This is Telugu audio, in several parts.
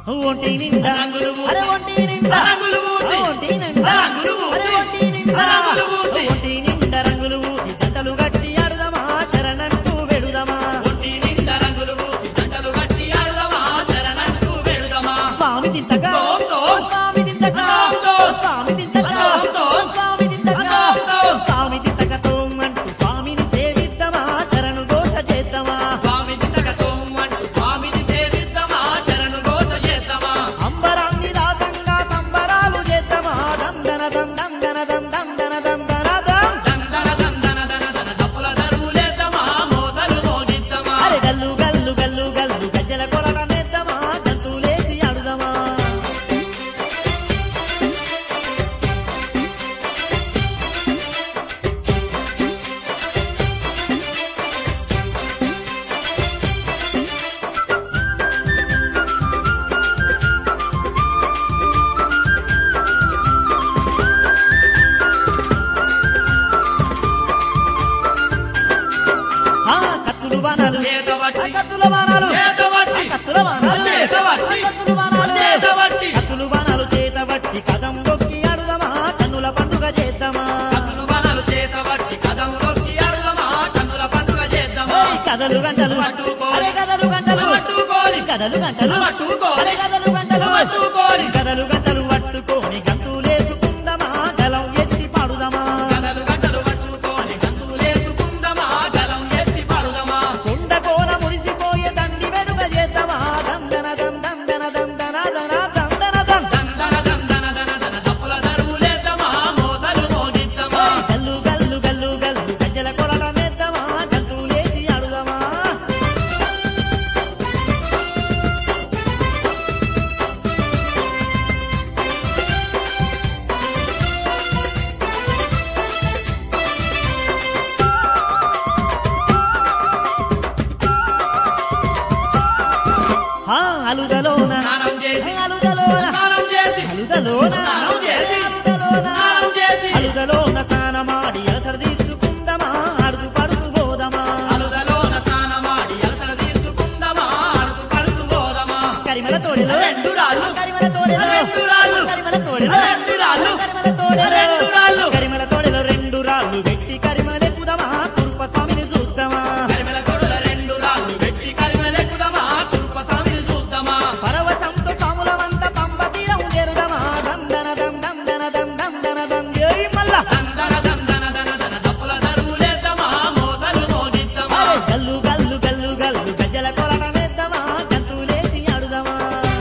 ఒంటి నిండా రంగులు పూసి అరే ఒంటి నిండా రంగులు పూసి ఒంటి నిండా రంగులు పూసి అరే ఒంటి నిండా రంగులు పూసి ఒంటి నిండా రంగులు పూసి జంటలు గట్టి ఆడుదమా శరణంటూ వెడుదమా ఒంటి నిండా రంగులు పూసి జంటలు గట్టి ఆడుదమా శరణంటూ వేడుదమా స్వామి దింతగా తోం తోం స్వామి దింతగా తోం తోం స్వామి దింతగా తోం తోం స్వామి దింతగా తోం తోం స్వామి దింతగా అంటూ స్వామిని సేవిద్దామా శరణు ఘోష చేద్దామా స్వామి దింతకతో అంటూ స్వామిని సేవిద్దామా శరణు ఘోష చేద్దామా అంబరాన్ని రాగంగా సంబరాలు చేద్దామా దందన దందన దందన దందన దం దందన దందన దన దప్పుల దరువులేద్దామా మోతలు మోగిద్దామా అరే గల్లు గల్లు గల్లు గల్లు గజ్జల కొరల నేద్దామా గంతులేసి ఆడుదామా కత్తులు బాణాలు చేతబట్టి కత్తుల బాణాలు చేతబట్టి కత్తుల బాణాలు చేతబట్టి కత్తుల బాణాలు చేతబట్టి కత్తులు బాణాలు చేతబట్టి కదం దొక్కి ఆడుదామా కన్నుల పండుగ చేద్దామా కత్తులు బాణాలు చేతబట్టి కదంలోకి ఆడుదామా కన్నుల పండుగ చేద్దామా కథలు గంటలు పట్టుకోని. అరే కథలు గంటలు పట్టుకోని. కథలు గంటలు పట్టుకోని. అరే కథలు గంటలు పట్టుకోని. కథలు గంటలు పట్టుకోని గంతులేసుకుందామా గలం ఎత్తి పాడుదామా కథలు గంటలు పట్టుకొని గంతులేసుకుందామా గలం ఎత్తి పాడుదామా కొండ కోన మురిసిపోయే దండి వెనుక చేద్దామా దందన దందన దందన దన దందన దం దందన దందన దన దప్పుల దరువులేద్దామా మోతలు మోగిద్దామా గల్లు గల్లు గల్లు గల్లు గజ్జల కొరల నేద్దామా గంతులేసి ఆడుదామా అలుదలోన స్నానం చేసి అలుదలోన స్నానం చేసి అలుదలోన స్నానం చేసి అలుదలోన స్నానం చేసి అలుదలోన స్నానమాడి అలసట తీర్చుకుందామా అడుగు పడుతు పోదామా అలుదలోన స్నానమాడి అలసట తీర్చుకుందామా అడుగు పడుతూ పోదామా కరిమల తోడెలో రెండు రాళ్ళు కరిమల తోడెలో రెండు రాళ్ళు కరిమల తోడెలో రెండు రాళ్ళు కరిమల తోడెలో రెండు రాళ్ళు కరిమల తోడెలో రెండు రాళ్ళు పెట్టి కరిమలెక్కుదామా కురుప స్వామిని చూద్దామా కరిమెల కొడుల రెండు రాళ్ళు పెట్టి కరిమెలెక్కుదామా తురుప స్వామిని చూద్దామా పరవశంతో పాములమంత పంప తీరం చేరుదామా దందన దందన దందన దందేయ్ మల్లా దందన దందన దన దప్పుల దరువులేద్దామా మోతలు మోగిద్దామా అరే గల్లు గల్లు గల్లు గల్లు గజ్జల కొరట నేద్దామా గంతులేసి ఆడుదామా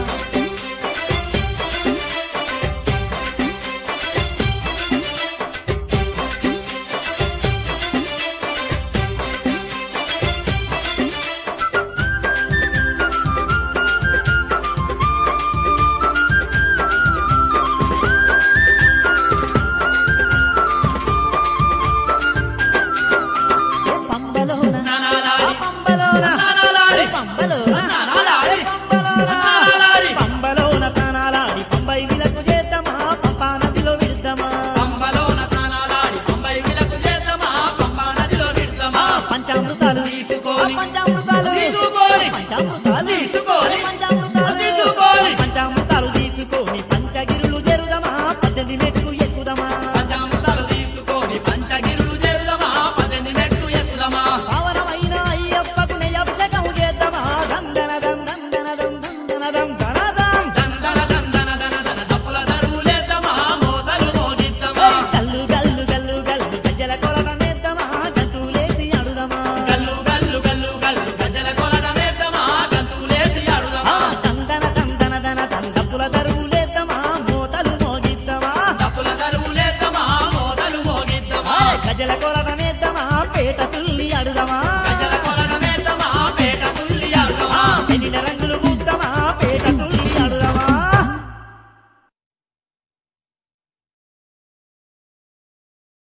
పంబలోన నానాలాడి పంబలోన నానాలాడి పంబలోన నానాలాడి పంబలోన నానాలాడి పంబలోన స్నానాలాడి పంబై విలకు చేద్దామా పంపా నదిలో విడుద్దామా పంబలోన స్నానాలాడి పంబై విలకు చేద్దామా పంబా నదిలో విడుద్దామా పంచామృతాలు తీసుకొని పంచామృతాలు తీసుకొని పంచామృతాలు తీసుకొని పంచామృతాలు తీసుకొని పంచామృతాలు తీసుకొని పంచగిరులు జరుదమా 18 మెట్లు ఎక్కుదమా పంచామృతాలు తీసుకొని పంచగిరులు చేరుదామా 18 మెట్లు ఎక్కుదామా పావనమైన అయ్యప్పకు నెయ్యభిషేకం చేద్దామా దందన దందన దందన దందన దం దందన దందన దన దప్పుల దరువులేద్దామా మోతలు మోగిద్దామా గల్లు గల్లు గల్లు గల్లు గజ్జల కొరట నేద్దామా గంతులేసి ఆడుదామా గల్లు గల్లు గల్లు గల్లు గజల కొలడమేద్దామా గంతులేసి ఆడుదామా దందన దందన దప్పుల దరువులేద్దామా మోతలు మోగిద్దామా దప్పుల దరువులేద్దామా మోతలు మోగిద్దామా గజ్జల కొర